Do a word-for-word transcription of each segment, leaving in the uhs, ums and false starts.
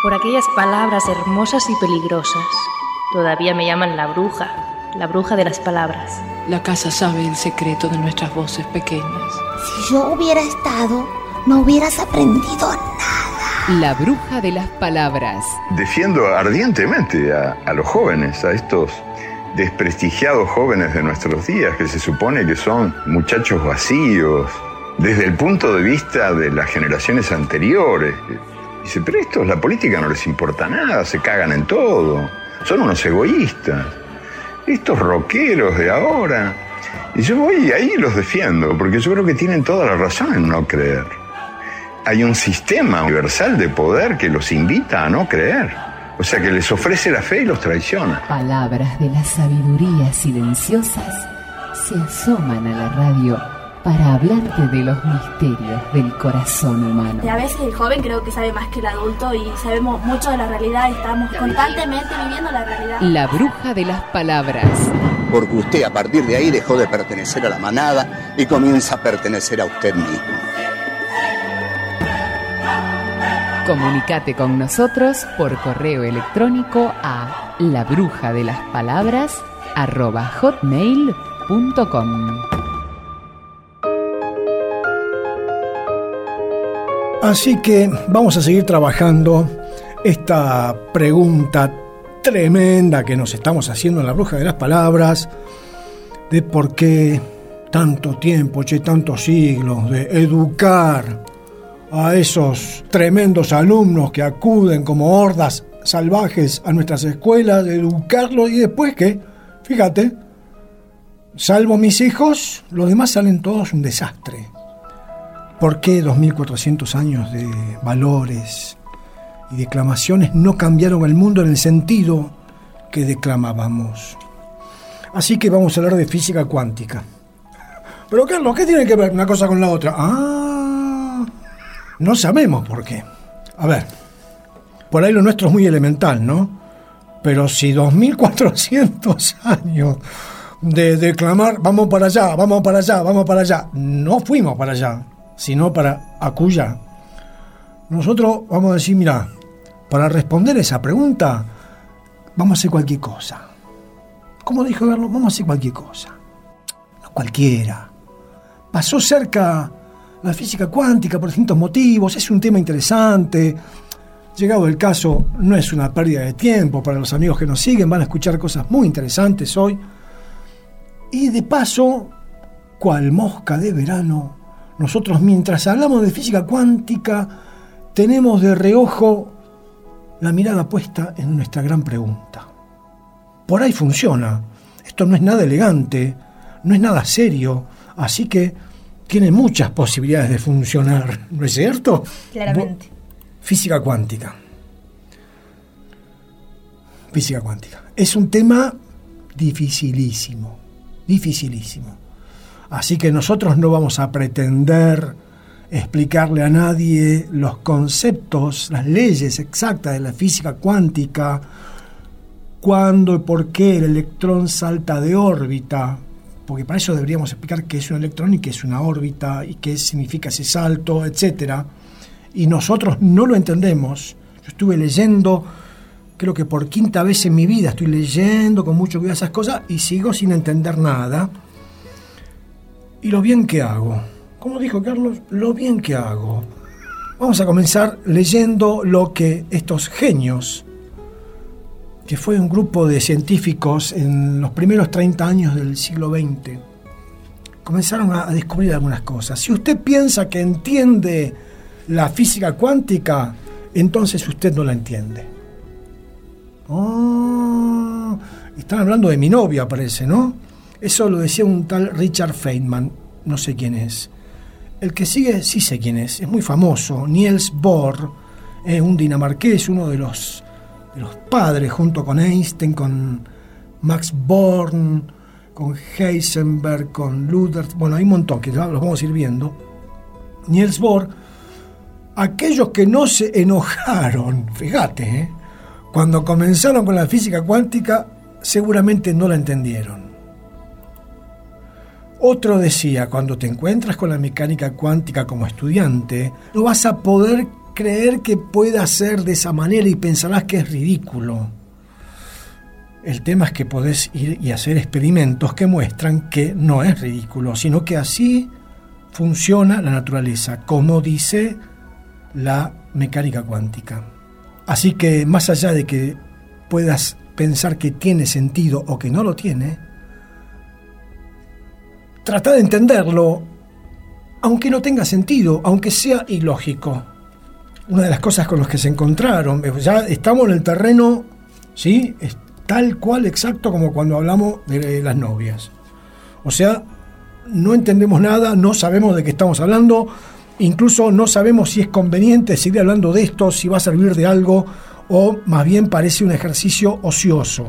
por aquellas palabras hermosas y peligrosas. Todavía me llaman la bruja, la bruja de las palabras. La casa sabe el secreto de nuestras voces pequeñas. Si yo hubiera estado, no hubieras aprendido nada. La bruja de las palabras. Defiendo ardientemente a, a los jóvenes, a estos desprestigiados jóvenes de nuestros días, que se supone que son muchachos vacíos, desde el punto de vista de las generaciones anteriores. Dice, pero estos, la política no les importa nada, se cagan en todo, son unos egoístas. Estos rockeros de ahora. Y yo voy y ahí los defiendo, porque yo creo que tienen toda la razón en no creer. Hay un sistema universal de poder que los invita a no creer. O sea, que les ofrece la fe y los traiciona. Palabras de la sabiduría silenciosas se asoman a la radio para hablarte de los misterios del corazón humano. Y a veces el joven creo que sabe más que el adulto y sabemos mucho de la realidad y estamos constantemente viviendo la realidad. La bruja de las palabras. Porque usted a partir de ahí dejó de pertenecer a la manada y comienza a pertenecer a usted mismo. Comunicate con nosotros por correo electrónico a labrujadelaspalabras arroba hotmail punto com. Así que vamos a seguir trabajando esta pregunta tremenda que nos estamos haciendo en La Bruja de las Palabras, de por qué tanto tiempo, che, tantos siglos, de educar a esos tremendos alumnos que acuden como hordas salvajes a nuestras escuelas, de educarlos y después que, fíjate, salvo mis hijos, los demás salen todos un desastre. ¿Por qué dos mil cuatrocientos años de valores y declamaciones no cambiaron el mundo en el sentido que declamábamos? Así que vamos a hablar de física cuántica. Pero Carlos, ¿qué tiene que ver una cosa con la otra? Ah, no sabemos por qué. A ver, por ahí lo nuestro es muy elemental, ¿no? Pero si dos mil cuatrocientos años de declamar, vamos para allá, vamos para allá, vamos para allá, no fuimos para allá, sino para acullá. Nosotros vamos a decir, mira, para responder esa pregunta, vamos a hacer cualquier cosa. ¿Cómo dijo Carlos? Vamos a hacer cualquier cosa. No cualquiera. Pasó cerca la física cuántica por distintos motivos, es un tema interesante. Llegado el caso, no es una pérdida de tiempo para los amigos que nos siguen, van a escuchar cosas muy interesantes hoy. Y de paso, cual mosca de verano, nosotros mientras hablamos de física cuántica, tenemos de reojo la mirada puesta en nuestra gran pregunta. Por ahí funciona. Esto no es nada elegante, no es nada serio, así que tiene muchas posibilidades de funcionar, ¿no es cierto? Claramente. Bo- física cuántica. Física cuántica. Es un tema dificilísimo, dificilísimo. Así que nosotros no vamos a pretender explicarle a nadie los conceptos, las leyes exactas de la física cuántica, cuándo y por qué el electrón salta de órbita, porque para eso deberíamos explicar qué es un electrón y qué es una órbita y qué significa ese salto, etcétera. Y nosotros no lo entendemos. Yo estuve leyendo, creo que por quinta vez en mi vida, estoy leyendo con mucho cuidado esas cosas y sigo sin entender nada. Y lo bien que hago. ¿Cómo dijo Carlos? Lo bien que hago. Vamos a comenzar leyendo lo que estos genios, que fue un grupo de científicos en los primeros treinta años del siglo veinte, comenzaron a descubrir algunas cosas. Si usted piensa que entiende la física cuántica, entonces usted no la entiende. Oh, están hablando de mi novia, parece, ¿no? Eso lo decía un tal Richard Feynman, no sé quién es. El que sigue sí sé quién es, es muy famoso, Niels Bohr, es un dinamarqués, uno de los, de los padres, junto con Einstein, con Max Born, con Heisenberg, con Luther, bueno, hay un montón que ya los vamos a ir viendo. Niels Bohr, aquellos que no se enojaron, fíjate, ¿eh? Cuando comenzaron con la física cuántica, seguramente no la entendieron. Otro decía, cuando te encuentras con la mecánica cuántica como estudiante, no vas a poder creer que pueda ser de esa manera y pensarás que es ridículo. El tema es que podés ir y hacer experimentos que muestran que no es ridículo, sino que así funciona la naturaleza, como dice la mecánica cuántica. Así que más allá de que puedas pensar que tiene sentido o que no lo tiene, trata de entenderlo, aunque no tenga sentido, aunque sea ilógico. Una de las cosas con las que se encontraron, ya estamos en el terreno, ¿sí?, es tal cual exacto como cuando hablamos de las novias. O sea, no entendemos nada, no sabemos de qué estamos hablando, incluso no sabemos si es conveniente seguir hablando de esto, si va a servir de algo, o más bien parece un ejercicio ocioso.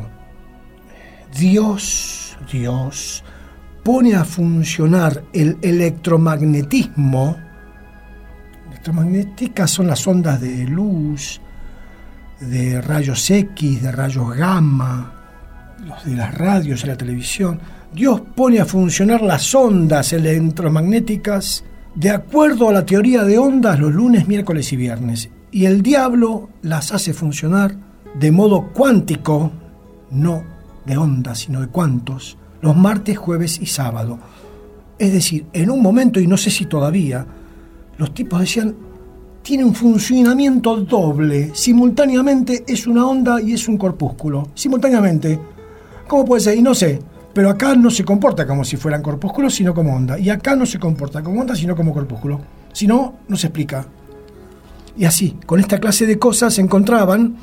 Dios, Dios, pone a funcionar el electromagnetismo. Electromagnéticas son las ondas de luz, de rayos X, de rayos gamma, los de las radios y la televisión. Dios pone a funcionar las ondas electromagnéticas de acuerdo a la teoría de ondas los lunes, miércoles y viernes. Y el diablo las hace funcionar de modo cuántico, no de ondas, sino de cuantos, los martes, jueves y sábado. Es decir, en un momento, y no sé si todavía, los tipos decían, tiene un funcionamiento doble, simultáneamente es una onda y es un corpúsculo, simultáneamente. ¿Cómo puede ser? Y no sé, pero acá no se comporta como si fueran corpúsculos, sino como onda, y acá no se comporta como onda, sino como corpúsculo. Si no, no se explica. Y así, con esta clase de cosas se encontraban.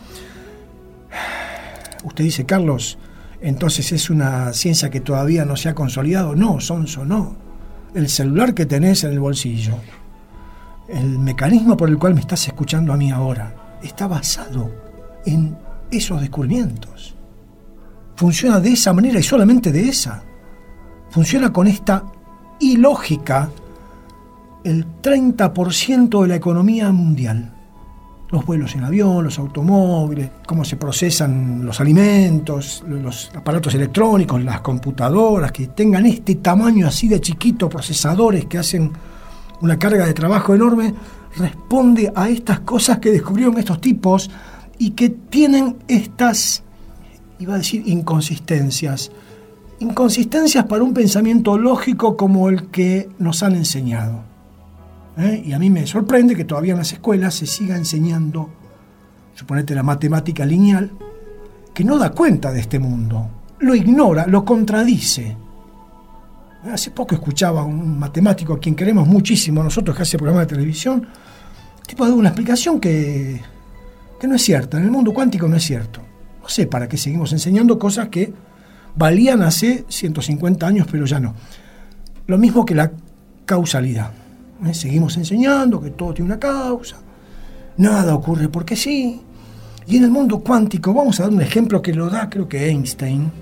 Usted dice, Carlos, entonces es una ciencia que todavía no se ha consolidado. No, sonso, no. El celular que tenés en el bolsillo, el mecanismo por el cual me estás escuchando a mí ahora, está basado en esos descubrimientos. Funciona de esa manera y solamente de esa. Funciona con esta ilógica el treinta por ciento de la economía mundial. Los vuelos en avión, los automóviles, cómo se procesan los alimentos, los aparatos electrónicos, las computadoras, que tengan este tamaño así de chiquito, procesadores que hacen una carga de trabajo enorme, responde a estas cosas que descubrieron estos tipos y que tienen estas, iba a decir, inconsistencias. Inconsistencias para un pensamiento lógico como el que nos han enseñado. ¿Eh? Y a mí me sorprende que todavía en las escuelas se siga enseñando, suponete la matemática lineal, que no da cuenta de este mundo, lo ignora, lo contradice. Hace poco escuchaba a un matemático a quien queremos muchísimo nosotros, que hace programas de televisión, el tipo da una explicación que, que no es cierta, en el mundo cuántico no es cierto. No sé para qué seguimos enseñando cosas que valían hace ciento cincuenta años, pero ya no. Lo mismo que la causalidad. ¿Eh? Seguimos enseñando que todo tiene una causa, nada ocurre porque sí. Y en el mundo cuántico, vamos a dar un ejemplo que lo da, creo que Einstein.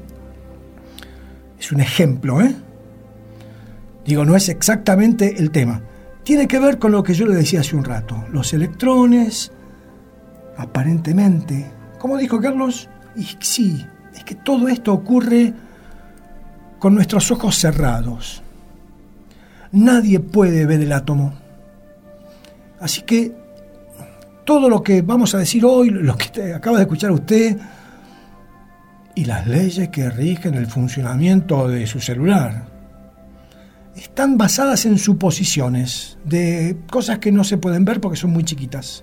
Es un ejemplo, ¿eh? Digo, no es exactamente el tema. Tiene que ver con lo que yo le decía hace un rato. Los electrones, aparentemente, ¿cómo dijo Carlos? Y sí, es que todo esto ocurre con nuestros ojos cerrados. Nadie puede ver el átomo. Así que todo lo que vamos a decir hoy, lo que te acaba de escuchar usted, y las leyes que rigen el funcionamiento de su celular, están basadas en suposiciones de cosas que no se pueden ver porque son muy chiquitas.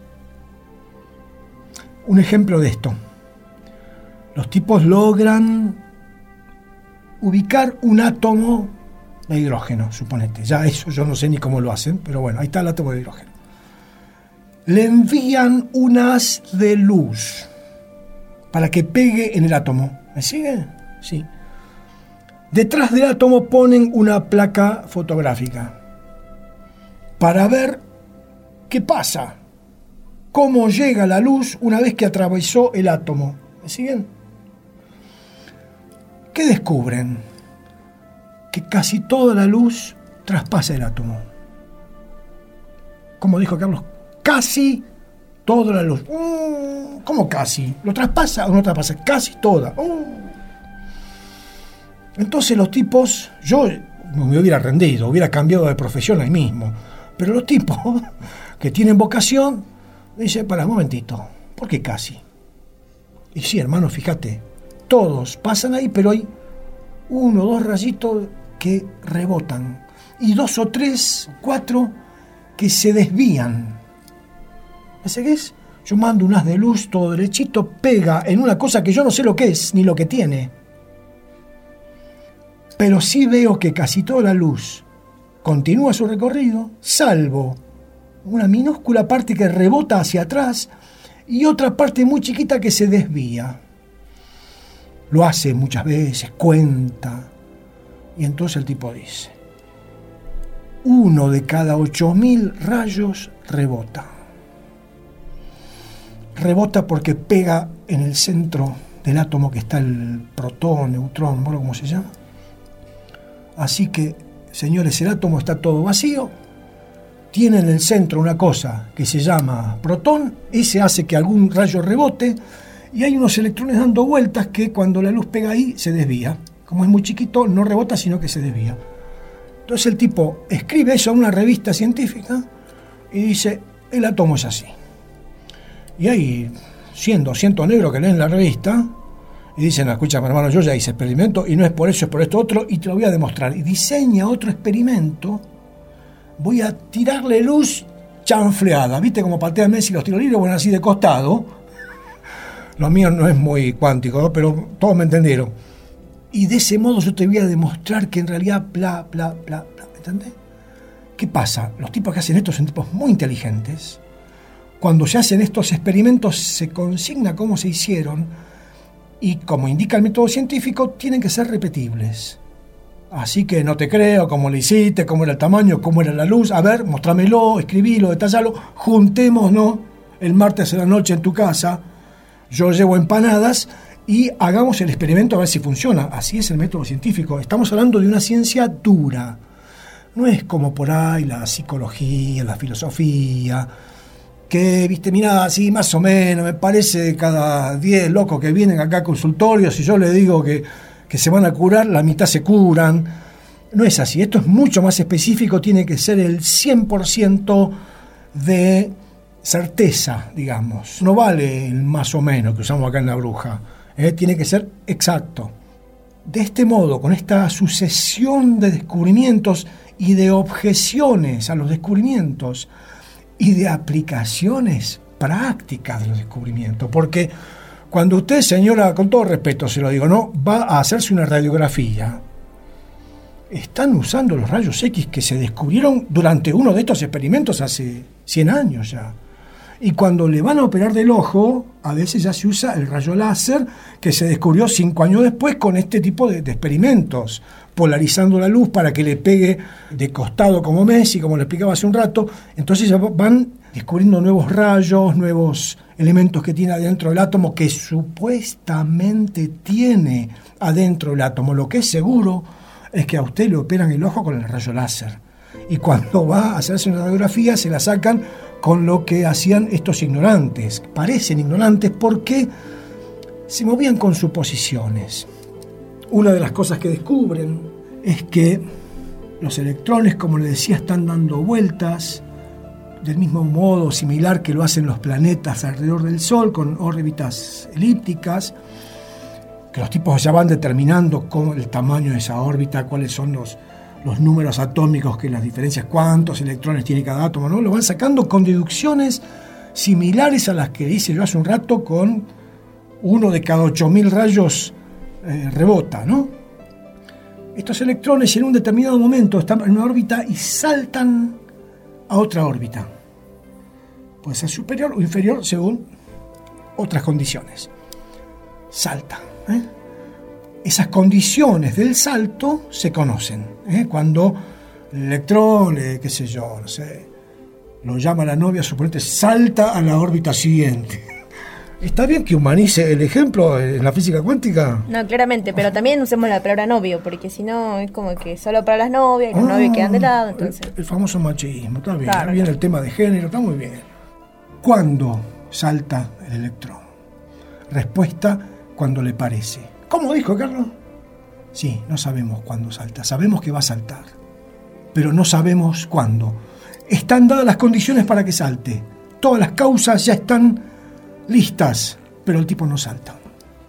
Un ejemplo de esto. Los tipos logran ubicar un átomo de hidrógeno, suponete. Ya eso yo no sé ni cómo lo hacen, pero bueno, ahí está el átomo de hidrógeno. Le envían un haz de luz para que pegue en el átomo. ¿Me sigue? Sí. Detrás del átomo ponen una placa fotográfica para ver qué pasa, cómo llega la luz una vez que atravesó el átomo. ¿Me siguen? ¿Qué descubren? Que casi toda la luz traspasa el átomo. Como dijo Carlos, casi toda la luz. ¿Cómo casi? ¿Lo traspasa o no traspasa? Casi toda. Entonces los tipos, yo me hubiera rendido, hubiera cambiado de profesión ahí mismo, pero los tipos que tienen vocación Dice, para un momentito, ¿por qué casi? Y sí, hermano, fíjate, todos pasan ahí, pero hay uno o dos rayitos que rebotan. Y dos o tres, cuatro que se desvían. ¿Ese qué es? Yo mando un haz de luz todo derechito, pega en una cosa que yo no sé lo que es, ni lo que tiene. Pero sí veo que casi toda la luz continúa su recorrido, salvo una minúscula parte que rebota hacia atrás y otra parte muy chiquita que se desvía. Lo hace muchas veces, cuenta. Y entonces el tipo dice, uno de cada ocho mil rayos rebota. Rebota porque pega en el centro del átomo que está el protón, neutrón, ¿no? ¿Cómo se llama? Así que, señores, el átomo está todo vacío, tiene en el centro una cosa que se llama protón, ese hace que algún rayo rebote, y hay unos electrones dando vueltas que cuando la luz pega ahí se desvía. Como es muy chiquito, no rebota, sino que se desvía. Entonces el tipo escribe eso en una revista científica y dice, el átomo es así. Y hay cien, doscientos negros que leen la revista y dicen, escúchame hermano, yo ya hice experimento y no es por eso, es por esto otro y te lo voy a demostrar. Y diseña otro experimento, voy a tirarle luz chanfleada. ¿Viste cómo patea Messi los tiros libres? Bueno, así de costado. Lo mío no es muy cuántico, ¿no? Pero todos me entendieron. Y de ese modo yo te voy a demostrar que en realidad bla, bla, bla, bla. ¿Entendés? ¿Qué pasa? Los tipos que hacen esto son tipos muy inteligentes. Cuando se hacen estos experimentos se consigna cómo se hicieron y como indica el método científico tienen que ser repetibles. Así que no te creo cómo lo hiciste, cómo era el tamaño, cómo era la luz. A ver, mostrámelo, escribilo, detallalo, juntémonos el martes a la noche en tu casa. Yo llevo empanadas y hagamos el experimento a ver si funciona. Así es el método científico. Estamos hablando de una ciencia dura. No es como por ahí la psicología, la filosofía, que, viste, mirá, así más o menos, me parece cada diez locos que vienen acá a consultorios y yo les digo que, que se van a curar, la mitad se curan. No es así, esto es mucho más específico, tiene que ser el cien por ciento de certeza, digamos. No vale el más o menos que usamos acá en La Bruja, ¿eh? Tiene que ser exacto. De este modo, con esta sucesión de descubrimientos y de objeciones a los descubrimientos, y de aplicaciones prácticas de los descubrimientos, porque cuando usted, señora, con todo respeto se lo digo, no va a hacerse una radiografía, están usando los rayos X que se descubrieron durante uno de estos experimentos hace cien años ya, y cuando le van a operar del ojo, a veces ya se usa el rayo láser que se descubrió cinco años después con este tipo de, de experimentos, polarizando la luz para que le pegue de costado como Messi, como le explicaba hace un rato. Entonces ya van descubriendo nuevos rayos, nuevos elementos que tiene adentro del átomo, que supuestamente tiene adentro el átomo. Lo que es seguro es que a usted le operan el ojo con el rayo láser. Y cuando va a hacerse una radiografía se la sacan con lo que hacían estos ignorantes. Parecen ignorantes porque se movían con suposiciones. Una de las cosas que descubren es que los electrones, como les decía, están dando vueltas del mismo modo similar que lo hacen los planetas alrededor del Sol, con órbitas elípticas, que los tipos ya van determinando cómo el tamaño de esa órbita, cuáles son los, los números atómicos, que las diferencias, cuántos electrones tiene cada átomo, ¿no? Lo van sacando con deducciones similares a las que hice yo hace un rato con uno de cada ocho mil rayos Eh, rebota, ¿no? Estos electrones en un determinado momento están en una órbita y saltan a otra órbita. Puede ser superior o inferior según otras condiciones. Salta, ¿eh? Esas condiciones del salto se conocen, ¿eh? Cuando el electrón, eh, qué sé yo, no sé, lo llama la novia, suponete, salta a la órbita siguiente. ¿Está bien que humanice el ejemplo en la física cuántica? No, claramente, pero también usemos la palabra novio, porque si no es como que solo para las novias, y los ah, novios quedan de lado, entonces... El, el famoso machismo, está bien, claro, bien claro. El tema de género, está muy bien. ¿Cuándo salta el electrón? Respuesta, cuando le parece. ¿Cómo dijo, Carlos? Sí, no sabemos cuándo salta, sabemos que va a saltar, pero no sabemos cuándo. Están dadas las condiciones para que salte. todas las causas ya están listas, pero el tipo no salta.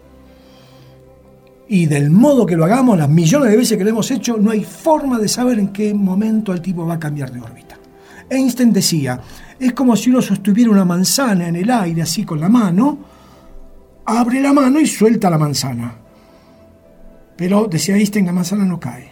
Y del modo que lo hagamos, las millones de veces que lo hemos hecho, no hay forma de saber en qué momento el tipo va a cambiar de órbita. Einstein decía, es como si uno sostuviera una manzana en el aire, así con la mano, abre la mano y suelta la manzana. Pero, decía Einstein, la manzana no cae.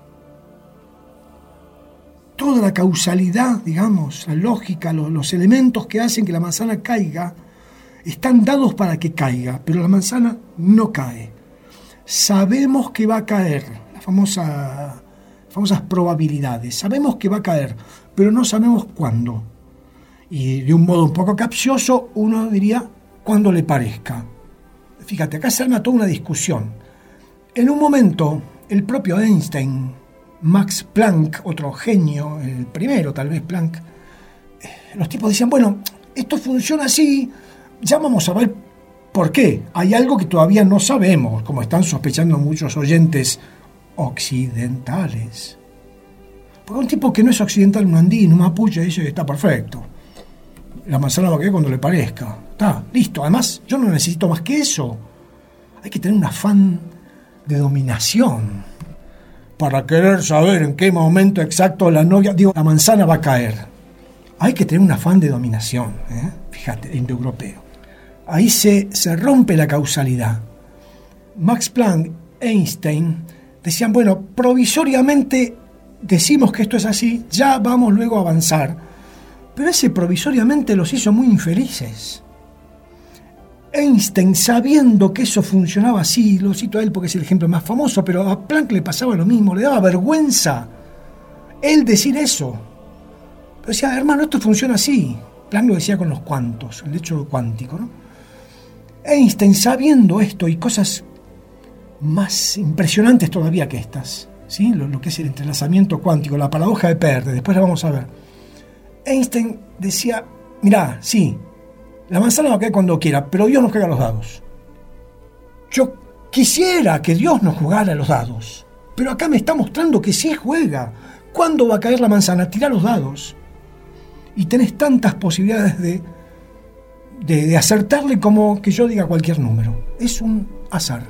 Toda la causalidad, digamos, la lógica, los, los elementos que hacen que la manzana caiga, están dados para que caiga, pero la manzana no cae. Sabemos que va a caer, las famosa, famosas probabilidades, sabemos que va a caer, pero no sabemos cuándo. Y de un modo un poco capcioso, uno diría, cuando le parezca. Fíjate, acá se arma toda una discusión. En un momento, el propio Einstein, Max Planck, otro genio, el primero tal vez Planck, los tipos decían, bueno, esto funciona así, ya vamos a ver por qué. Hay algo que todavía no sabemos, como están sospechando muchos oyentes occidentales. Porque un tipo que no es occidental, un andino, un mapuche, dice que está perfecto. La manzana va a caer cuando le parezca. Está, listo. Además, yo no necesito más que eso. Hay que tener un afán de dominación para querer saber en qué momento exacto la novia, digo, la manzana va a caer. Hay que tener un afán de dominación, ¿eh? Fíjate, indoeuropeo. Ahí se, se rompe la causalidad. Max Planck, Einstein, decían, bueno, provisoriamente decimos que esto es así, ya vamos luego a avanzar. Pero ese provisoriamente los hizo muy infelices. Einstein, sabiendo que eso funcionaba así, lo cito a él porque es el ejemplo más famoso, pero a Planck le pasaba lo mismo, le daba vergüenza él decir eso. Pero decía, hermano, esto funciona así. Planck lo decía con los cuantos, el hecho cuántico, ¿no? Einstein, sabiendo esto y cosas más impresionantes todavía que estas, ¿sí? Lo, lo que es el entrelazamiento cuántico, la paradoja de Peirce, después la vamos a ver. Einstein decía, mirá, sí, la manzana va a caer cuando quiera, pero Dios nos juega los dados. Yo quisiera que Dios nos jugara los dados, pero acá me está mostrando que sí juega. ¿Cuándo va a caer la manzana? Tirá los dados. Y tenés tantas posibilidades de, de, de acertarle como que yo diga cualquier número. Es un azar.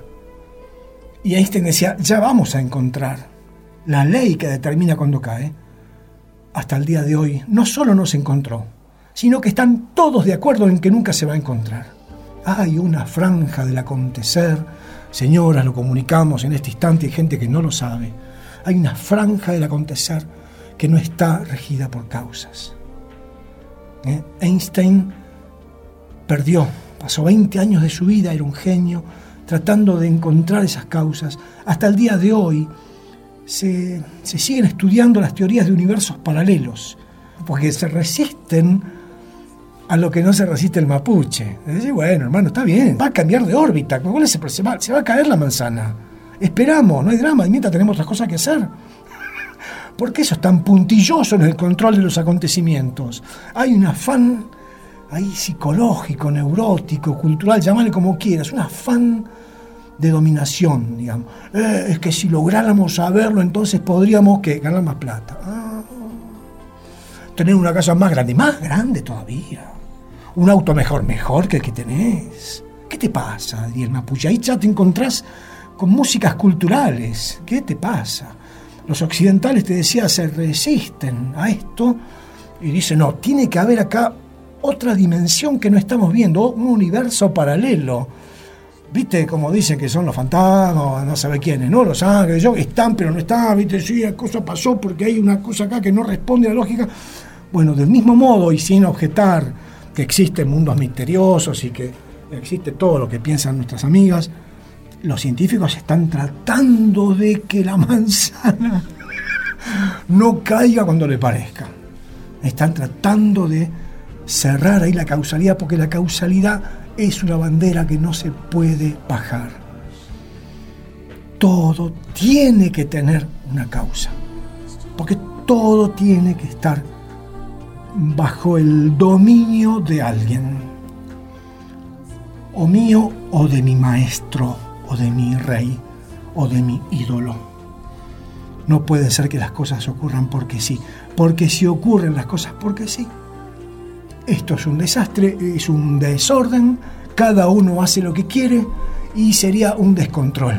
Y Einstein decía, ya vamos a encontrar la ley que determina cuándo cae. Hasta el día de hoy no solo no se encontró, sino que están todos de acuerdo en que nunca se va a encontrar. Hay una franja del acontecer, señoras, lo comunicamos en este instante, hay gente que no lo sabe. Hay una franja del acontecer que no está regida por causas. ¿Eh? Einstein perdió, pasó veinte años de su vida, era un genio, tratando de encontrar esas causas. Hasta el día de hoy se, se siguen estudiando las teorías de universos paralelos, porque se resisten a lo que no se resiste el mapuche. Dice, bueno, hermano, está bien, va a cambiar de órbita, se va, se va a caer la manzana. Esperamos, no hay drama, y mientras tenemos otras cosas que hacer. ¿Por qué eso es tan puntilloso en el control de los acontecimientos? Hay un afán ahí psicológico, neurótico, cultural, llámale como quieras, un afán de dominación, digamos. Eh, es que si lográramos saberlo, entonces podríamos ¿qué? Ganar más plata. Ah, tener una casa más grande, más grande todavía. Un auto mejor, mejor que el que tenés. ¿Qué te pasa, diría el mapuche? Ahí ya te encontrás con músicas culturales. ¿Qué te pasa? Los occidentales, te decía, se resisten a esto y dicen, no, tiene que haber acá otra dimensión que no estamos viendo, un universo paralelo. ¿Viste? Como dicen que son los fantasmas, no sabe quiénes, ¿no? Los ángeles, yo, están, pero no están, ¿viste? Sí, la cosa pasó porque hay una cosa acá que no responde a la lógica. Bueno, del mismo modo y sin objetar que existen mundos misteriosos y que existe todo lo que piensan nuestras amigas, los científicos están tratando de que la manzana no caiga cuando le parezca. Están tratando de cerrar ahí la causalidad, porque la causalidad es una bandera que no se puede bajar. Todo tiene que tener una causa, porque todo tiene que estar bajo el dominio de alguien, o mío o de mi maestro, o de mi rey, o de mi ídolo. No puede ser que las cosas ocurran porque sí, porque si ocurren las cosas porque sí, esto es un desastre, es un desorden, cada uno hace lo que quiere y sería un descontrol.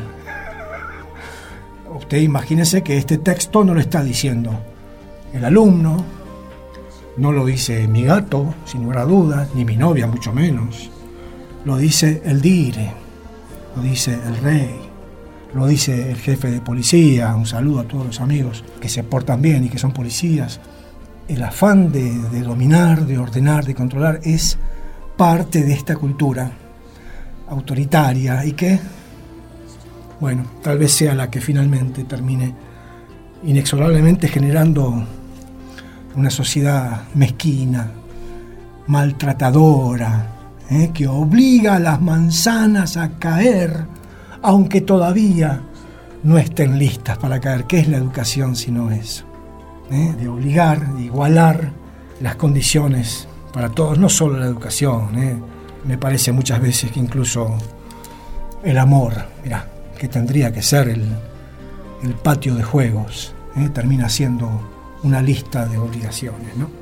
Usted imagínese que este texto no lo está diciendo el alumno, no lo dice mi gato, sin lugar a dudas, ni mi novia, mucho menos. Lo dice el dire, lo dice el rey, lo dice el jefe de policía. Un saludo a todos los amigos que se portan bien y que son policías. El afán de, de dominar, de ordenar, de controlar es parte de esta cultura autoritaria y que, bueno, tal vez sea la que finalmente termine inexorablemente generando una sociedad mezquina, maltratadora, ¿eh? que obliga a las manzanas a caer, aunque todavía no estén listas para caer. ¿Qué es la educación sino eso? ¿Eh? De obligar, de igualar las condiciones para todos, no solo la educación. ¿eh? Me parece muchas veces que incluso el amor, mirá, que tendría que ser el, el patio de juegos, ¿eh? termina siendo una lista de obligaciones, ¿no?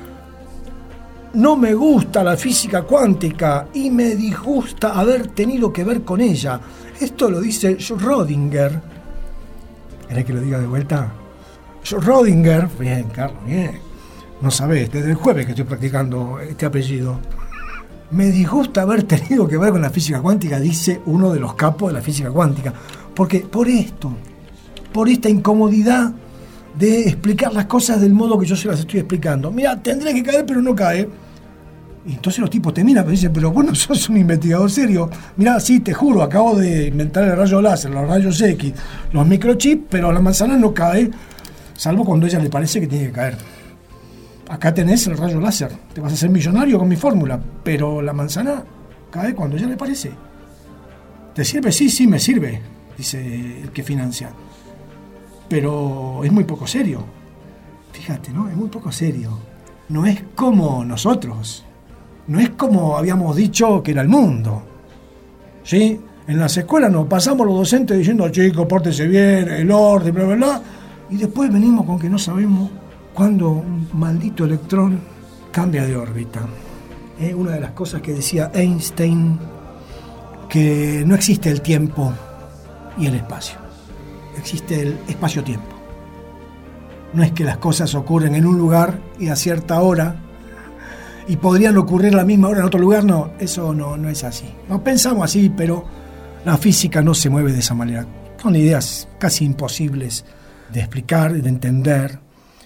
No me gusta la física cuántica y me disgusta haber tenido que ver con ella. Esto lo dice Schrödinger. ¿Querés que lo diga de vuelta? Schrödinger. Bien, Carlos, bien. No sabés, desde el jueves que estoy practicando este apellido. Me disgusta haber tenido que ver con la física cuántica, dice uno de los capos de la física cuántica. Porque por esto, por esta incomodidad de explicar las cosas del modo que yo se las estoy explicando. Mira, tendría que caer, pero no cae. Y entonces los tipos te miran y dicen, pero vos no sos un investigador serio. Mirá, sí, te juro, acabo de inventar el rayo láser, los rayos X, los microchips, pero la manzana no cae, salvo cuando a ella le parece que tiene que caer. Acá tenés el rayo láser, te vas a hacer millonario con mi fórmula, pero la manzana cae cuando a ella le parece. ¿Te sirve? Sí, sí, me sirve, dice el que financia. Pero es muy poco serio. Fíjate, ¿no? Es muy poco serio. No es como nosotros. No es como habíamos dicho que era el mundo. ¿Sí? En las escuelas nos pasamos los docentes diciendo, chicos, pórtense bien, el orden, bla, bla, bla. Y después venimos con que no sabemos cuándo un maldito electrón cambia de órbita. Es una de las cosas que decía Einstein, que no existe el tiempo y el espacio. Existe el espacio-tiempo. No es que las cosas ocurren en un lugar y a cierta hora y podrían ocurrir a la misma hora en otro lugar. No, eso no, no es así. No pensamos así, pero la física no se mueve de esa manera. Son ideas casi imposibles de explicar, de entender.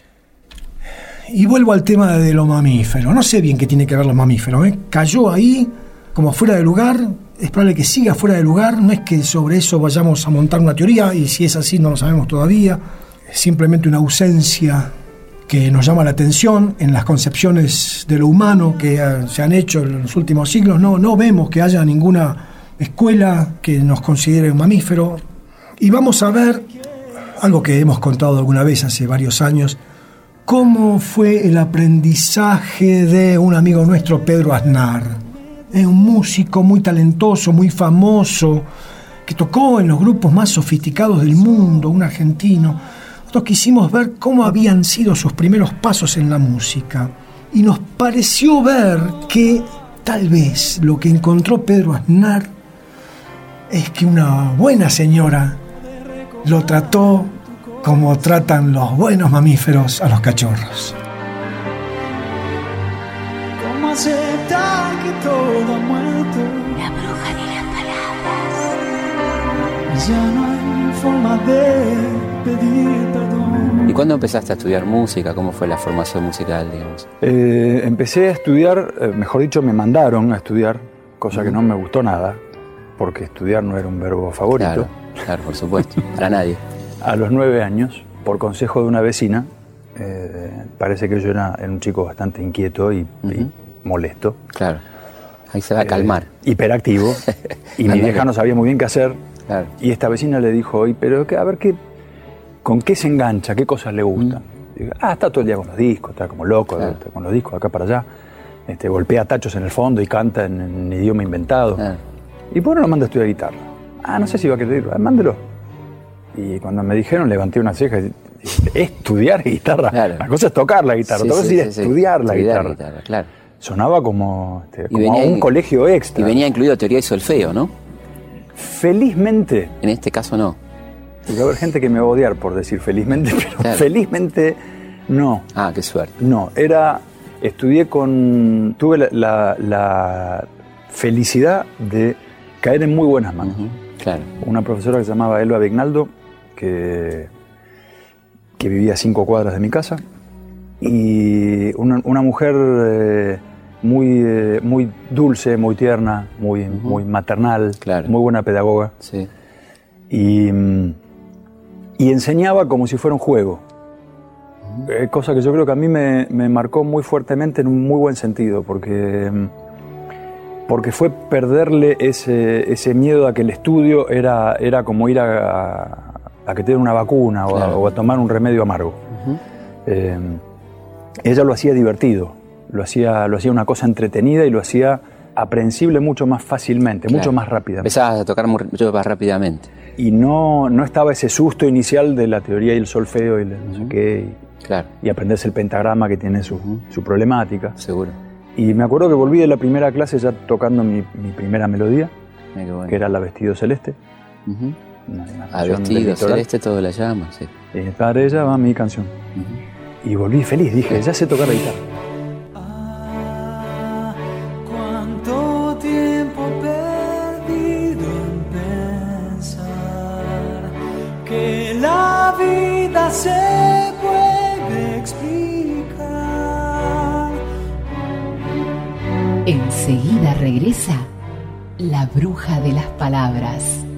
Y vuelvo al tema de los mamíferos. No sé bien qué tiene que ver los mamíferos. ¿eh? Cayó ahí como fuera de lugar. Es probable que siga fuera de lugar, no es que sobre eso vayamos a montar una teoría, y si es así no lo sabemos todavía. Es simplemente una ausencia que nos llama la atención en las concepciones de lo humano que se han hecho en los últimos siglos. No, no vemos que haya ninguna escuela que nos considere un mamífero. Y vamos a ver algo que hemos contado alguna vez hace varios años, cómo fue el aprendizaje de un amigo nuestro, Pedro Aznar. Es un músico muy talentoso, muy famoso, que tocó en los grupos más sofisticados del mundo, un argentino. Nosotros quisimos ver cómo habían sido sus primeros pasos en la música. Y nos pareció ver que tal vez lo que encontró Pedro Aznar es que una buena señora lo trató como tratan los buenos mamíferos a los cachorros. ¿Cómo aceptar que todo ha muerto? La bruja de las palabras. Ya no hay forma de pedir perdón. ¿Y cuándo empezaste a estudiar música? ¿Cómo fue la formación musical, digamos? Eh, empecé a estudiar, eh, mejor dicho, me mandaron a estudiar, cosa uh-huh. que no me gustó nada, porque estudiar no era un verbo favorito. Claro, claro, por supuesto, para nadie. A los nueve años, por consejo de una vecina, eh, parece que yo era, era un chico bastante inquieto y, uh-huh. y molesto. Claro, ahí se va a calmar. Eh, hiperactivo, y mi vieja no sabía muy bien qué hacer. Claro. Y esta vecina le dijo, pero a ver, qué, ¿con qué se engancha? ¿Qué cosas le gustan? Mm. Y, ah, está todo el día con los discos, está como loco, claro. está con los discos acá para allá. Este, golpea tachos en el fondo y canta en, en idioma inventado. Claro. ¿Y por qué no lo manda a estudiar guitarra? Ah, no sé si va a querer, ah, mándelo. Y cuando me dijeron, levanté una ceja y dije, estudiar guitarra. Claro. La cosa es tocar la guitarra, sí, otra cosa sí, es sí, estudiar sí. la estudiar guitarra. guitarra claro. sonaba como, este, Y como venía a un ahí- colegio extra. Y venía incluido teoría y solfeo, ¿no? Felizmente, En este caso no. porque va a haber gente que me va a odiar por decir felizmente, pero Claro. felizmente no. Ah, qué suerte. No, era, estudié con, tuve la, la- la felicidad de caer en muy buenas manos. Ujú, claro. Una profesora que se llamaba Elba Vignaldo, que, que vivía a cinco cuadras de mi casa, y una, una mujer eh, muy, eh, muy dulce, muy tierna, muy, muy maternal, Claro. muy buena pedagoga, Sí. y, mm, y enseñaba como si fuera un juego. Eh, cosa que yo creo que a mí me, me marcó muy fuertemente en un muy buen sentido, porque, mm, porque fue perderle ese, ese miedo a que el estudio era, era como ir a, a que te den una vacuna o, a, Claro. o a tomar un remedio amargo. Ujú. Eh, ella lo hacía divertido, lo hacía, lo hacía una cosa entretenida y lo hacía aprehensible mucho más fácilmente, Claro. mucho más rápidamente. Empezabas a tocar mu- mucho más rápidamente. Y no, no estaba ese susto inicial de la teoría y el solfeo y el no sé qué, y, Claro, y aprenderse el pentagrama que tiene su, su problemática. seguro. Y me acuerdo que volví de la primera clase ya tocando mi, mi primera melodía, Mira qué bueno. que era La Vestido Celeste. Ujú. Una, una A canción del vestido litoral. celeste todo la llama, sí. Y para ella va mi canción. Y volví feliz, dije, ya sé tocar la guitarra. Cuánto tiempo perdido en pensar que la vida se puede explicar. Enseguida regresa la bruja de las palabras.